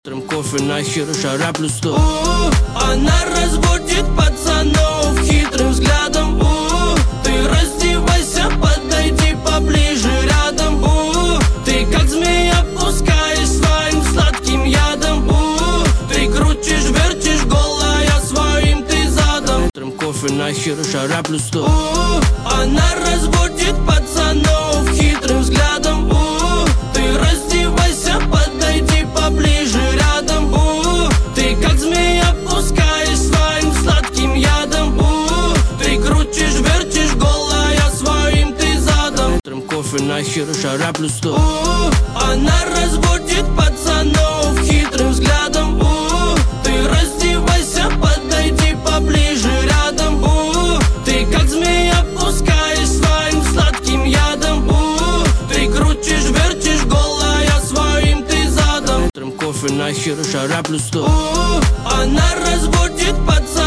Утром кофе нахер, жара плюс 100. Она разводит пацанов хитрым взглядом. Ты раздевайся, подойди поближе рядом. Ты как змея пускаешь своим сладким ядом. Ты крутишь, вертишь голая своим ты задом. Утром кофе нахер, жара плюс 100. Она разводит пацанов хитрым взглядом. Ты раздевайся, подойди поближе рядом. Ты как змея пускаешь своим сладким ядом. Ты крутишь, вертишь голая своим ты задом. Утром кофе нахер, жара плюс 100. Она разводит пацанов хитрым взглядом. Ты раздевайся, подойди поближе рядом. Ты как змея пускаешь своим сладким ядом. Ты крутишь, вертишь голая своим ты задом. Утром кофе нахер, жара плюс 100. Она разводит пацанов